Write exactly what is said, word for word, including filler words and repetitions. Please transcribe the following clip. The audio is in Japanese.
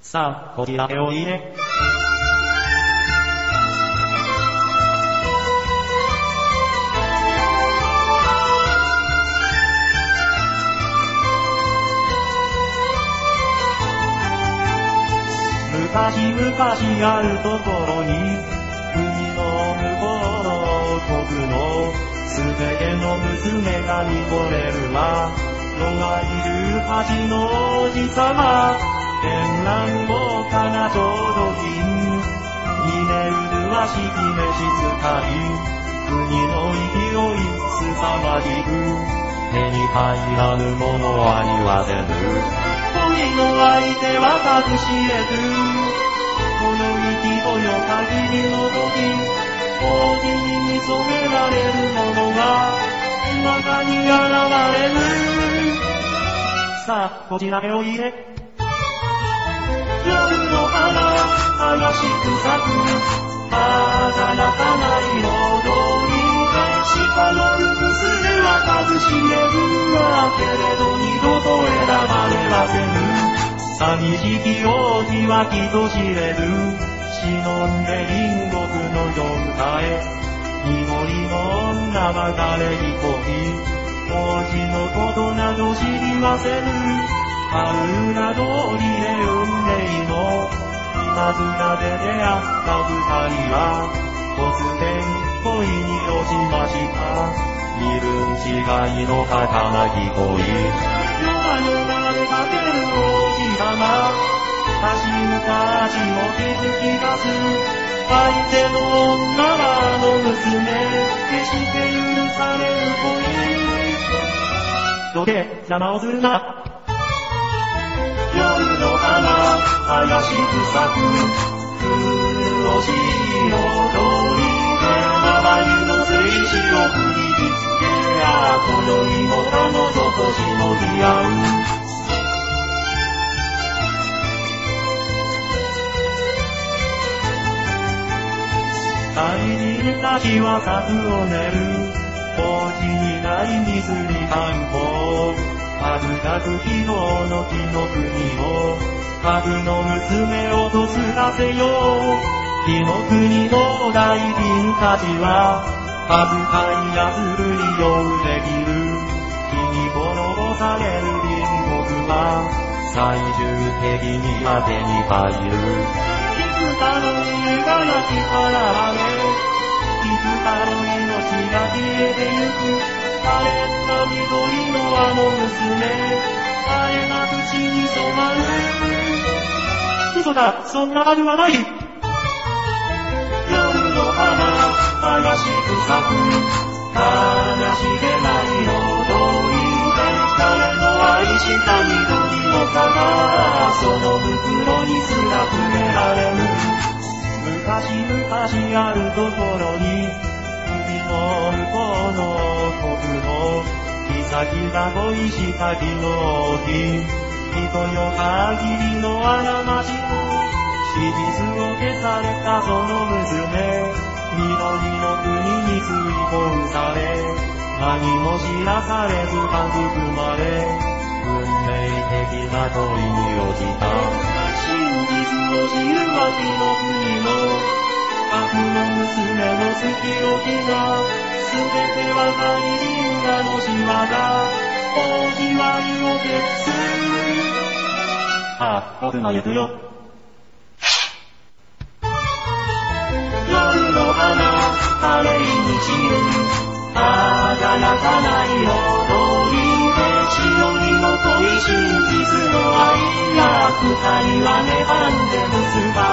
さあ、こちらへおいで。昔々あるところに、海の向こうの国のすべての娘が見惚れるわ。のがいる恥の王子様、絢爛豪華な浄土品。ひねうるはしきめし使い、国の勢いすさまじく、手に入らぬものは言わせぬ。恋の相手は隠し得ず、この生きとよ限りの時、王子に見初められるものが中に現れる。さあ、こちらへおいで。夜の花、怪しく咲く、鮮やかな彩りで、鹿の娘は隠し得るわ。けれど二度と選ばれはせぬ。寂しき王子はきと知れる。忍んで隣国の世歌へ、濁りの女は誰にこぎ、王子のことなど知りませぬ。春名通りで運命の今綱で出会った二人は、突然恋に落ちました。身分違いの儚き恋。夜が夜が出かける王子様、足むか足も気づき出す。相手の女はあの娘、決して許される恋。どけ、邪魔をするな。夜の花、怪しく咲く、黒しい彩りで、周りの水死を振り切って、ああ、今宵も彼女としのぎ合う。大人たちは策を練る。王子にないミスに反抗。恥ずかく昨日の木の国を、家具の娘をとすらせよう。木の国の大臣たちは、恥ずかいやつる利用できる。木に滅ぼされる隣国は、最終的には手に入る。幾多の家が焼き払われ、幾多の命が消えてゆく。可憐な緑のあの娘、あえなく血に染まる。嘘だ、そんなはずはない。夜の花、怪しく咲く、悲しげな彩りで、誰の愛した緑の花、その袋にすら触れられる。昔々あるところに、海の向こうの国の妃が恋した日の日、人よ限りのあやましく、史実を消されたその娘、緑の国に追放され、何も知らされず育まれ、運命的な恋に落ちた。真実を知るは日の国の悪の娘の好き置きが、すべては大人がの仕業、王子は身を決す。ああ、僕が行くよ。夜の花、晴れに散る、鮮やかな彩りで、白りの恋真実の愛が、二人はねばんで結ば